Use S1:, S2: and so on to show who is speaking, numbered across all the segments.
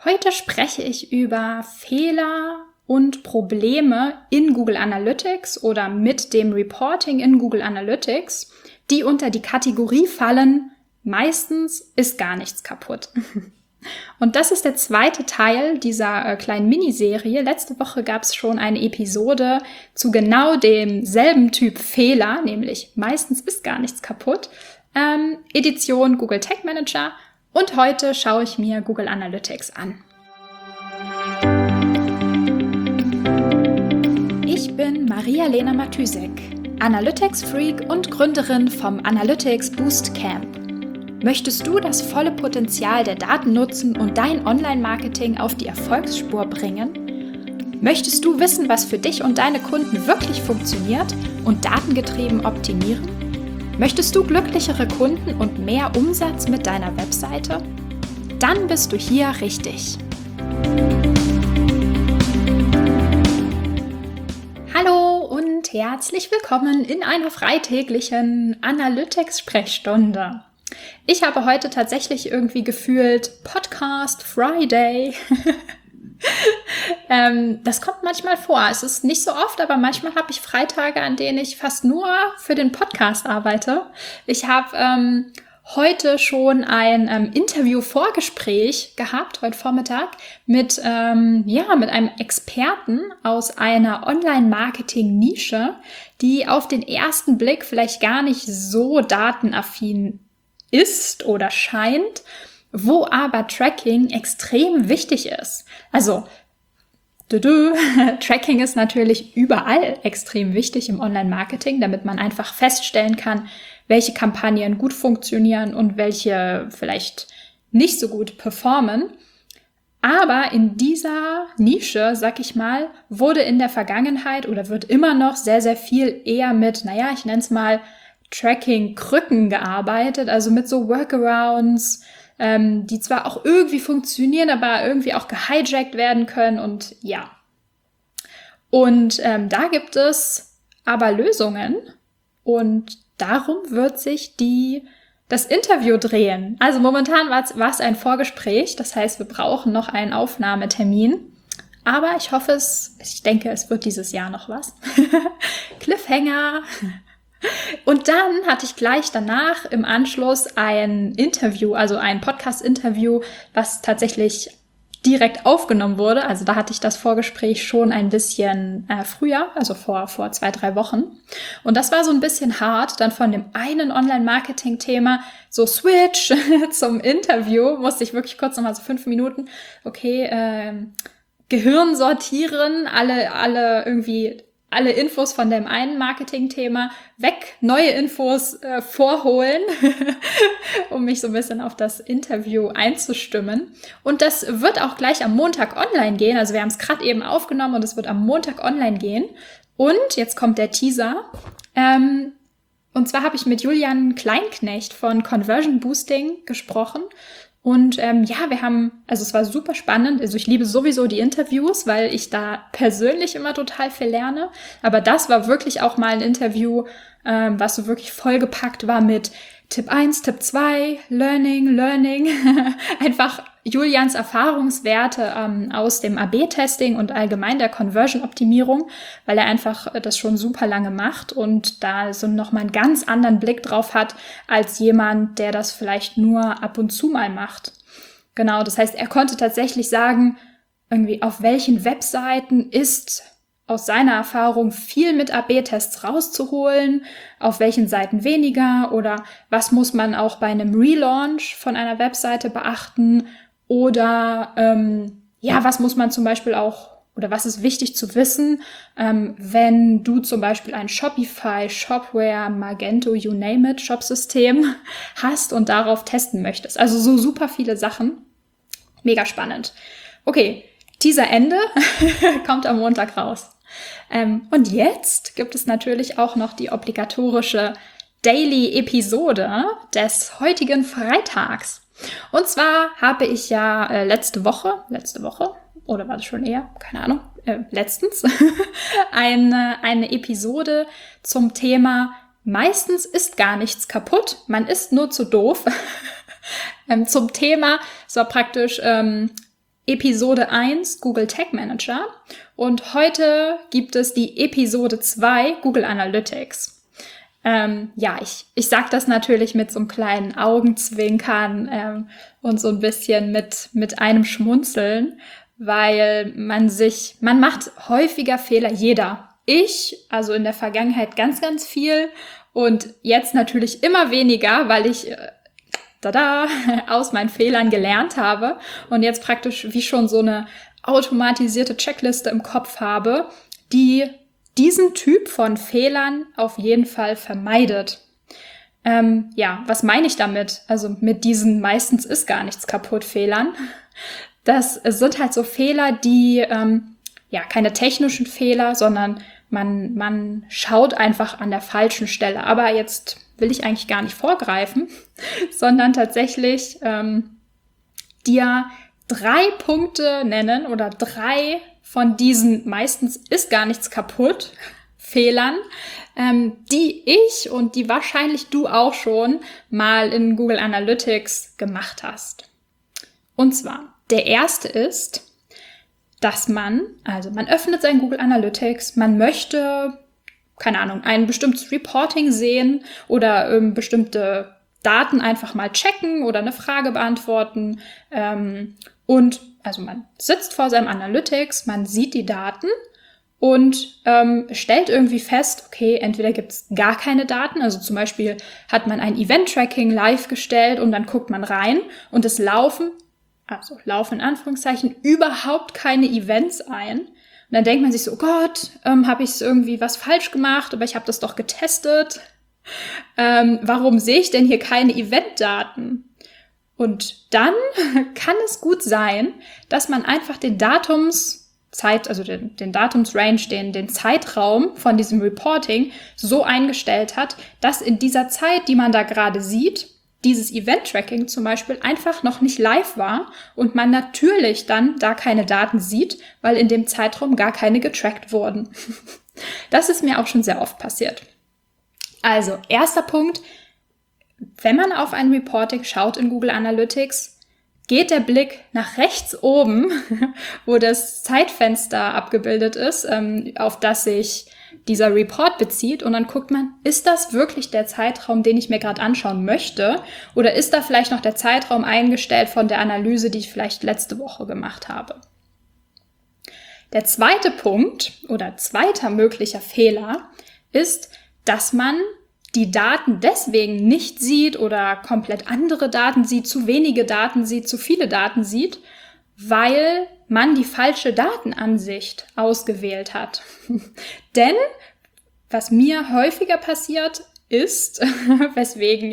S1: Heute spreche ich über Fehler und Probleme in Google Analytics oder mit dem Reporting in Google Analytics, die unter die Kategorie fallen, meistens ist gar nichts kaputt. Und das ist der zweite Teil dieser kleinen Miniserie. Letzte Woche gab es schon eine Episode zu genau demselben Typ Fehler, nämlich meistens ist gar nichts kaputt, Edition Google Tag Manager. Und heute schaue ich mir Google Analytics an. Ich bin Maria-Lena Matysek, Analytics-Freak und Gründerin vom Analytics Boost Camp. Möchtest du das volle Potenzial der Daten nutzen und dein Online-Marketing auf die Erfolgsspur bringen? Möchtest du wissen, was für dich und deine Kunden wirklich funktioniert und datengetrieben optimieren? Möchtest du glücklichere Kunden und mehr Umsatz mit deiner Webseite? Dann bist du hier richtig. Hallo und herzlich willkommen in einer freitäglichen Analytics-Sprechstunde. Ich habe heute tatsächlich irgendwie gefühlt Podcast Friday. Das kommt manchmal vor. Es ist nicht so oft, aber manchmal habe ich Freitage, an denen ich fast nur für den Podcast arbeite. Ich habe heute schon ein Interview-Vorgespräch gehabt, heute Vormittag, mit einem Experten aus einer Online-Marketing-Nische, die auf den ersten Blick vielleicht gar nicht so datenaffin ist oder scheint, wo aber Tracking extrem wichtig ist. Also, Tracking ist natürlich überall extrem wichtig im Online-Marketing, damit man einfach feststellen kann, welche Kampagnen gut funktionieren und welche vielleicht nicht so gut performen. Aber in dieser Nische, sag ich mal, wurde in der Vergangenheit oder wird immer noch sehr, sehr viel eher mit, ich nenne es mal Tracking-Krücken gearbeitet, also mit so Workarounds, die zwar auch irgendwie funktionieren, aber irgendwie auch gehijackt werden können und ja. Und da gibt es aber Lösungen und darum wird sich das Interview drehen. Also momentan war es ein Vorgespräch, das heißt, wir brauchen noch einen Aufnahmetermin. Aber ich denke, es wird dieses Jahr noch was. Cliffhanger. Und dann hatte ich gleich danach im Anschluss ein Interview, also ein Podcast-Interview, was tatsächlich direkt aufgenommen wurde. Also da hatte ich das Vorgespräch schon ein bisschen früher, also vor 2-3 Wochen. Und das war so ein bisschen hart, dann von dem einen Online-Marketing-Thema so switch zum Interview, musste ich wirklich kurz nochmal so 5 Minuten, Gehirn sortieren, alle Infos von dem einen Marketing-Thema weg, neue Infos vorholen, um mich so ein bisschen auf das Interview einzustimmen. Und das wird auch gleich am Montag online gehen. Also wir haben es gerade eben aufgenommen und es wird am Montag online gehen. Und jetzt kommt der Teaser. Und zwar habe ich mit Julian Kleinknecht von Conversion Boosting gesprochen. Und es war super spannend. Also ich liebe sowieso die Interviews, weil ich da persönlich immer total viel lerne. Aber das war wirklich auch mal ein Interview, was so wirklich vollgepackt war mit Tipp 1, Tipp 2, Learning. Einfach Julians Erfahrungswerte aus dem AB-Testing und allgemein der Conversion-Optimierung, weil er einfach das schon super lange macht und da so nochmal einen ganz anderen Blick drauf hat, als jemand, der das vielleicht nur ab und zu mal macht. Genau, das heißt, er konnte tatsächlich sagen, irgendwie auf welchen Webseiten ist aus seiner Erfahrung viel mit AB-Tests rauszuholen, auf welchen Seiten weniger oder was muss man auch bei einem Relaunch von einer Webseite beachten oder was muss man zum Beispiel auch oder was ist wichtig zu wissen, wenn du zum Beispiel ein Shopify, Shopware, Magento, you name it, Shopsystem hast und darauf testen möchtest. Also so super viele Sachen. Mega spannend. Okay, Teaser Ende kommt am Montag raus. Und jetzt gibt es natürlich auch noch die obligatorische Daily-Episode des heutigen Freitags. Und zwar habe ich ja letzte Woche, oder war das schon eher? Keine Ahnung, letztens, eine Episode zum Thema meistens ist gar nichts kaputt, man ist nur zu doof. Zum Thema, so praktisch Episode 1 Google Tag Manager und heute gibt es die Episode 2 Google Analytics. Ich sage das natürlich mit so einem kleinen Augenzwinkern und so ein bisschen mit einem Schmunzeln, weil man macht häufiger Fehler, jeder. Also in der Vergangenheit ganz, ganz viel und jetzt natürlich immer weniger, weil ich aus meinen Fehlern gelernt habe und jetzt praktisch wie schon so eine automatisierte Checkliste im Kopf habe, die diesen Typ von Fehlern auf jeden Fall vermeidet. Was meine ich damit? Also mit diesen meistens ist gar nichts kaputt Fehlern. Das sind halt so Fehler, die keine technischen Fehler, sondern man schaut einfach an der falschen Stelle. Aber jetzt will ich eigentlich gar nicht vorgreifen, sondern tatsächlich dir 3 Punkte nennen oder 3 von diesen meistens ist gar nichts kaputt Fehlern, die ich und die wahrscheinlich du auch schon mal in Google Analytics gemacht hast. Und zwar, der erste ist, dass man öffnet sein Google Analytics, man möchte, keine Ahnung, ein bestimmtes Reporting sehen oder bestimmte Daten einfach mal checken oder eine Frage beantworten. Man sitzt vor seinem Analytics, man sieht die Daten und stellt irgendwie fest, okay, entweder gibt es gar keine Daten, also zum Beispiel hat man ein Event-Tracking live gestellt und dann guckt man rein und es laufen in Anführungszeichen, überhaupt keine Events ein. Und dann denkt man sich so, oh Gott, habe ich irgendwie was falsch gemacht, aber ich habe das doch getestet. Warum sehe ich denn hier keine Eventdaten? Und dann kann es gut sein, dass man einfach den Datumsrange, den Zeitraum von diesem Reporting so eingestellt hat, dass in dieser Zeit, die man da gerade sieht, dieses Event-Tracking zum Beispiel einfach noch nicht live war und man natürlich dann da keine Daten sieht, weil in dem Zeitraum gar keine getrackt wurden. Das ist mir auch schon sehr oft passiert. Also, erster Punkt, wenn man auf ein Reporting schaut in Google Analytics, geht der Blick nach rechts oben, wo das Zeitfenster abgebildet ist, auf das sich dieser Report bezieht und dann guckt man, ist das wirklich der Zeitraum, den ich mir gerade anschauen möchte oder ist da vielleicht noch der Zeitraum eingestellt von der Analyse, die ich vielleicht letzte Woche gemacht habe? Der zweite Punkt oder zweiter möglicher Fehler ist, dass man die Daten deswegen nicht sieht oder komplett andere Daten sieht, zu wenige Daten sieht, zu viele Daten sieht, weil man die falsche Datenansicht ausgewählt hat. Denn was mir häufiger passiert ist, weswegen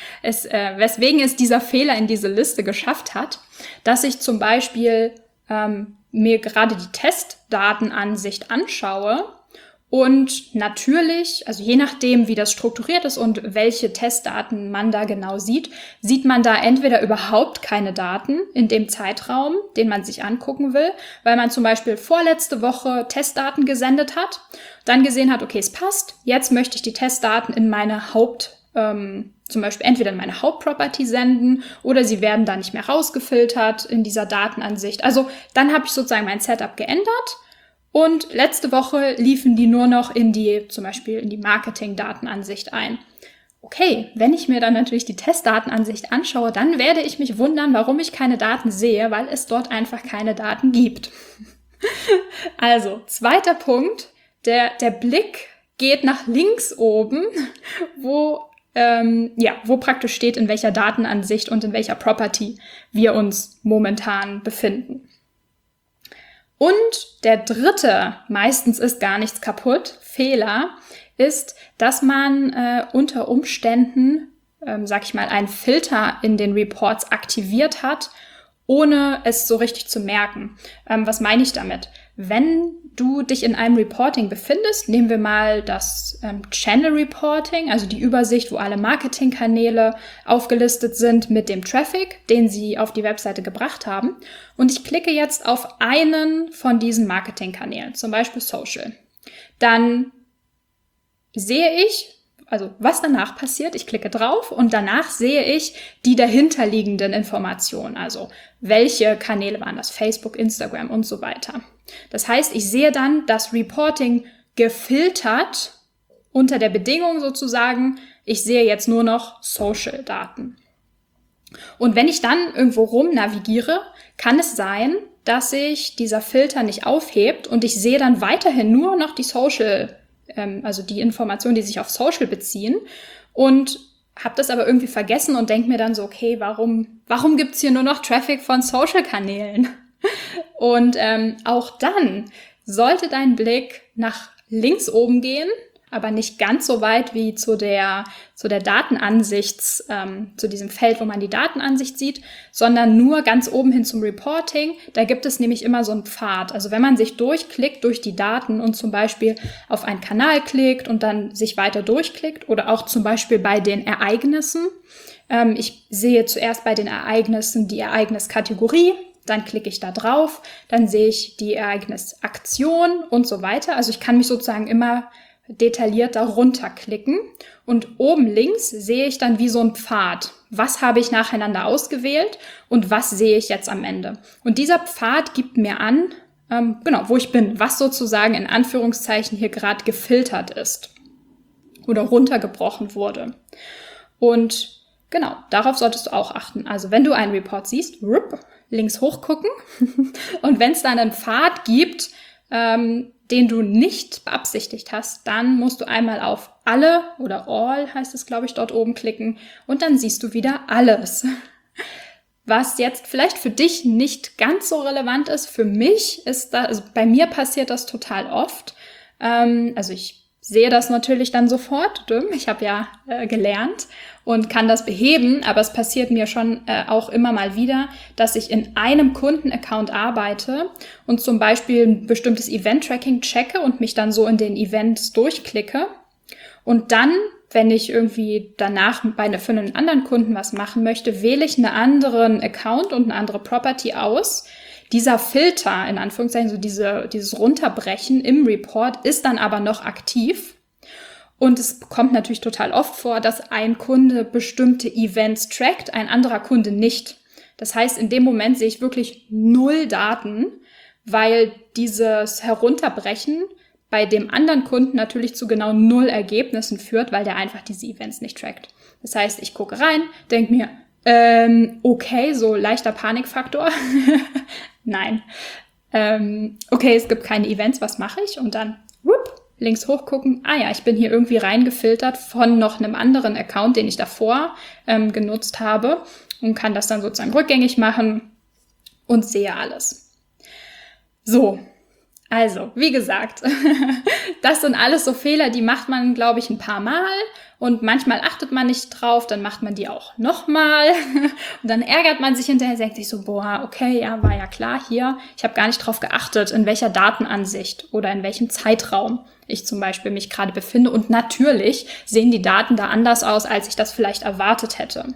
S1: es dieser Fehler in diese Liste geschafft hat, dass ich zum Beispiel mir gerade die Testdatenansicht anschaue und natürlich, also je nachdem, wie das strukturiert ist und welche Testdaten man da genau sieht, sieht man da entweder überhaupt keine Daten in dem Zeitraum, den man sich angucken will, weil man zum Beispiel vorletzte Woche Testdaten gesendet hat, dann gesehen hat, okay, es passt, jetzt möchte ich die Testdaten in meine zum Beispiel entweder in meine Hauptproperty senden oder sie werden da nicht mehr rausgefiltert in dieser Datenansicht. Also dann habe ich sozusagen mein Setup geändert. Und letzte Woche liefen die nur noch zum Beispiel in die Marketing-Datenansicht ein. Okay, wenn ich mir dann natürlich die Testdatenansicht anschaue, dann werde ich mich wundern, warum ich keine Daten sehe, weil es dort einfach keine Daten gibt. Also, zweiter Punkt, der Blick geht nach links oben, wo praktisch steht, in welcher Datenansicht und in welcher Property wir uns momentan befinden. Und der dritte, meistens ist gar nichts kaputt, Fehler, ist, dass man unter Umständen, einen Filter in den Reports aktiviert hat, ohne es so richtig zu merken. Was meine ich damit? Wenn du dich in einem Reporting befindest, nehmen wir mal das Channel Reporting, also die Übersicht, wo alle Marketingkanäle aufgelistet sind mit dem Traffic, den sie auf die Webseite gebracht haben. Und ich klicke jetzt auf einen von diesen Marketingkanälen, zum Beispiel Social. Dann sehe ich, also was danach passiert, ich klicke drauf und danach sehe ich die dahinterliegenden Informationen. Also welche Kanäle waren das? Facebook, Instagram und so weiter. Das heißt, ich sehe dann das Reporting gefiltert unter der Bedingung sozusagen, ich sehe jetzt nur noch Social-Daten. Und wenn ich dann irgendwo rum navigiere, kann es sein, dass sich dieser Filter nicht aufhebt und ich sehe dann weiterhin nur noch die Social, also die Informationen, die sich auf Social beziehen und habe das aber irgendwie vergessen und denke mir dann so, okay, warum gibt's hier nur noch Traffic von Social-Kanälen? Und auch dann sollte dein Blick nach links oben gehen, aber nicht ganz so weit wie zu der Datenansichts, zu diesem Feld, wo man die Datenansicht sieht, sondern nur ganz oben hin zum Reporting. Da gibt es nämlich immer so einen Pfad. Also wenn man sich durchklickt durch die Daten und zum Beispiel auf einen Kanal klickt und dann sich weiter durchklickt oder auch zum Beispiel bei den Ereignissen. Ich sehe zuerst bei den Ereignissen die Ereigniskategorie, dann klicke ich da drauf, dann sehe ich die Ereignisaktion und so weiter. Also ich kann mich sozusagen immer detailliert darunter klicken und oben links sehe ich dann wie so ein Pfad. Was habe ich nacheinander ausgewählt und was sehe ich jetzt am Ende? Und dieser Pfad gibt mir an, wo ich bin, was sozusagen in Anführungszeichen hier gerade gefiltert ist oder runtergebrochen wurde. Und genau, darauf solltest du auch achten. Also wenn du einen Report siehst, links hoch gucken und wenn es dann einen Pfad gibt, den du nicht beabsichtigt hast, dann musst du einmal auf alle oder all heißt es, glaube ich, dort oben klicken und dann siehst du wieder alles. Was jetzt vielleicht für dich nicht ganz so relevant ist, für mich ist das, also bei mir passiert das total oft. Also ich sehe das natürlich dann sofort. Ich habe ja gelernt und kann das beheben, aber es passiert mir schon auch immer mal wieder, dass ich in einem Kundenaccount arbeite und zum Beispiel ein bestimmtes Event-Tracking checke und mich dann so in den Events durchklicke. Und dann, wenn ich irgendwie danach für einen anderen Kunden was machen möchte, wähle ich einen anderen Account und eine andere Property aus. Dieser Filter, in Anführungszeichen, so dieses Runterbrechen im Report ist dann aber noch aktiv. Und es kommt natürlich total oft vor, dass ein Kunde bestimmte Events trackt, ein anderer Kunde nicht. Das heißt, in dem Moment sehe ich wirklich 0 Daten, weil dieses Herunterbrechen bei dem anderen Kunden natürlich zu genau 0 Ergebnissen führt, weil der einfach diese Events nicht trackt. Das heißt, ich gucke rein, denke mir, okay, so leichter Panikfaktor. Nein. Okay, es gibt keine Events, was mache ich? Und dann links hochgucken. Ah ja, ich bin hier irgendwie reingefiltert von noch einem anderen Account, den ich davor genutzt habe und kann das dann sozusagen rückgängig machen und sehe alles. So, also, wie gesagt, das sind alles so Fehler, die macht man, glaube ich, ein paar Mal und manchmal achtet man nicht drauf, dann macht man die auch nochmal und dann ärgert man sich hinterher, denkt sich so, boah, okay, ja, war ja klar hier, ich habe gar nicht drauf geachtet, in welcher Datenansicht oder in welchem Zeitraum ich zum Beispiel mich gerade befinde und natürlich sehen die Daten da anders aus, als ich das vielleicht erwartet hätte.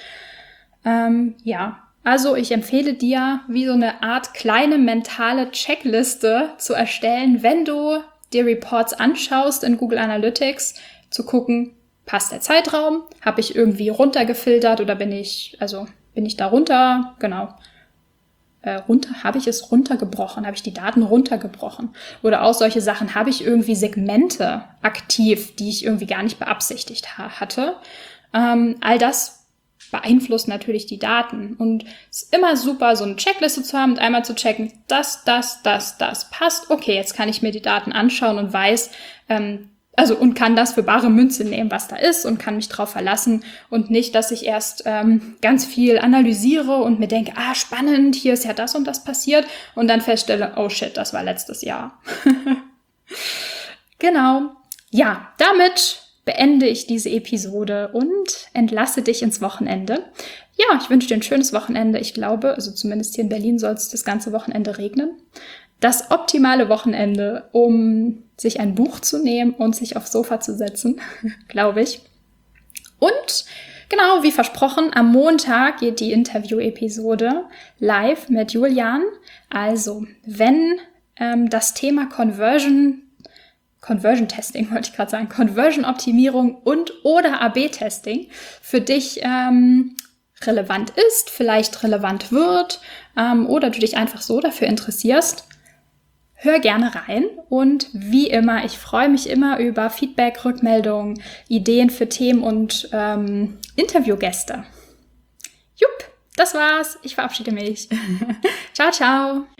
S1: Also ich empfehle dir, wie so eine Art kleine mentale Checkliste zu erstellen, wenn du dir Reports anschaust in Google Analytics, zu gucken, passt der Zeitraum, habe ich irgendwie runtergefiltert oder bin ich da runter, genau, habe ich es runtergebrochen, habe ich die Daten runtergebrochen oder auch solche Sachen, habe ich irgendwie Segmente aktiv, die ich irgendwie gar nicht beabsichtigt hatte. All das beeinflusst natürlich die Daten und es ist immer super, so eine Checkliste zu haben und einmal zu checken, das passt. Okay, jetzt kann ich mir die Daten anschauen und weiß, und kann das für bare Münze nehmen, was da ist und kann mich drauf verlassen und nicht, dass ich erst ganz viel analysiere und mir denke, spannend, hier ist ja das und das passiert und dann feststelle, oh shit, das war letztes Jahr. Genau. Ja, damit beende ich diese Episode und entlasse dich ins Wochenende. Ja, ich wünsche dir ein schönes Wochenende. Ich glaube, also zumindest hier in Berlin soll es das ganze Wochenende regnen. Das optimale Wochenende, um sich ein Buch zu nehmen und sich aufs Sofa zu setzen, glaube ich. Und genau, wie versprochen, am Montag geht die Interview-Episode live mit Julian. Also, wenn das Thema Conversion Conversion-Testing wollte ich gerade sagen, Conversion-Optimierung und oder AB-Testing für dich relevant ist, vielleicht relevant wird oder du dich einfach so dafür interessierst, hör gerne rein und wie immer, ich freue mich immer über Feedback, Rückmeldungen, Ideen für Themen und Interviewgäste. Jupp, das war's. Ich verabschiede mich. Ciao, ciao.